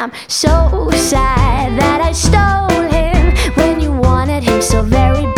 I'm so sad that I stole him when you wanted him so very